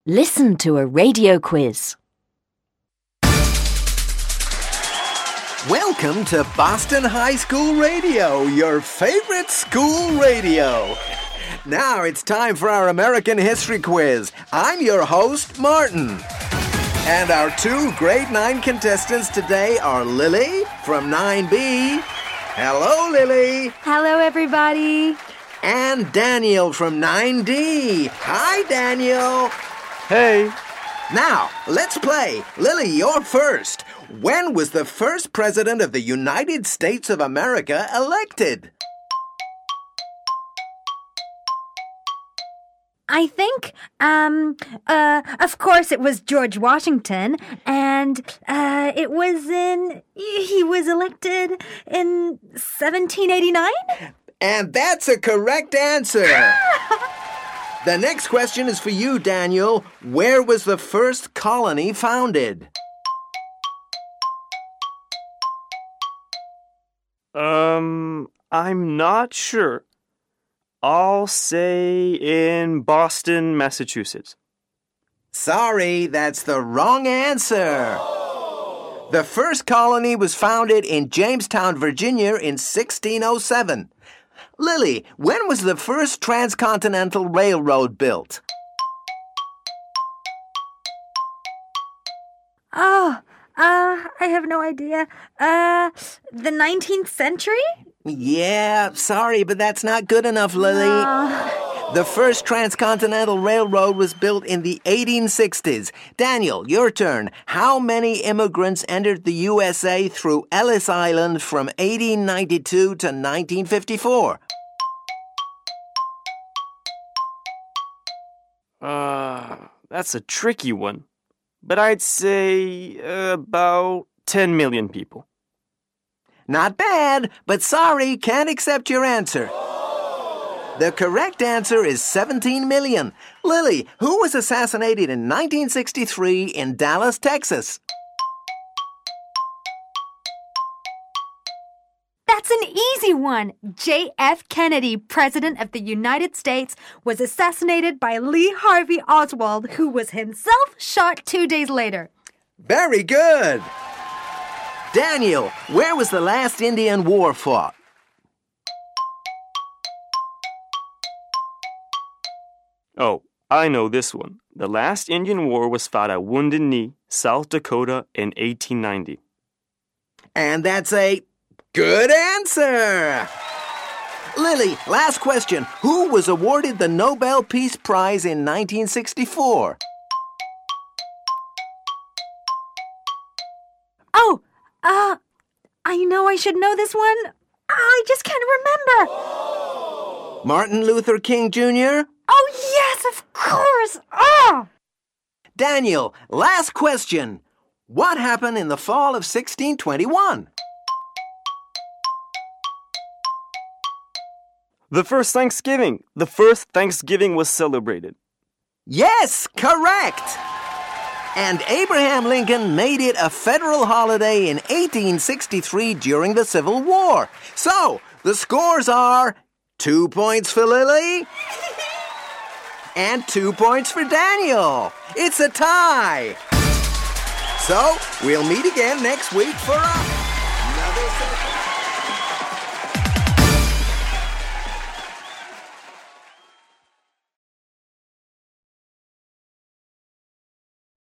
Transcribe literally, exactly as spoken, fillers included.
Listen to a radio quiz. Welcome to Boston High School Radio, your favorite school radio. Now it's time for our American history quiz. I'm your host, Martin. And our two grade nine contestants today are Lily from nine B. Hello, Lily. Hello, everybody. And Daniel from nine D. Hi, Daniel. Hey. Now, let's play. Lily, you're first. When was the first president of the United States of America elected? I think, um, uh, of course it was George Washington, and, uh, it was in, he was elected in seventeen eighty-nine? And that's a correct answer. The next question is for you, Daniel. Where was the first colony founded? Um, I'm not sure. I'll say in Boston, Massachusetts. Sorry, that's the wrong answer. The first colony was founded in Jamestown, Virginia in sixteen oh seven. Lily, when was the first transcontinental railroad built? Oh, uh, I have no idea. Uh, the nineteenth century? Yeah, sorry, but that's not good enough, Lily. Oh. The first transcontinental railroad was built in the eighteen sixties. Daniel, your turn. How many immigrants entered the U S A through Ellis Island from eighteen ninety-two to nineteen fifty-four? Uh, that's a tricky one. But I'd say uh, about ten million people. Not bad, but sorry, can't accept your answer. The correct answer is seventeen million. Lily, who was assassinated in nineteen sixty-three in Dallas, Texas? That's an easy one. J F Kennedy, President of the United States, was assassinated by Lee Harvey Oswald, who was himself shot two days later. Very good. Daniel, where was the last Indian War fought? Oh, I know this one. The last Indian War was fought at Wounded Knee, South Dakota in eighteen ninety. And that's a good answer. Lily, last question. Who was awarded the Nobel Peace Prize in nineteen sixty-four? Oh, uh, I know I should know this one. I just can't remember. Martin Luther King Junior? Oh, yes, of course. Oh! Daniel, last question. What happened in the fall of sixteen twenty-one? The first Thanksgiving. The first Thanksgiving was celebrated. Yes, correct. And Abraham Lincoln made it a federal holiday in eighteen sixty-three during the Civil War. So, the scores are two points for Lily and two points for Daniel. It's a tie. So, we'll meet again next week for a- another session.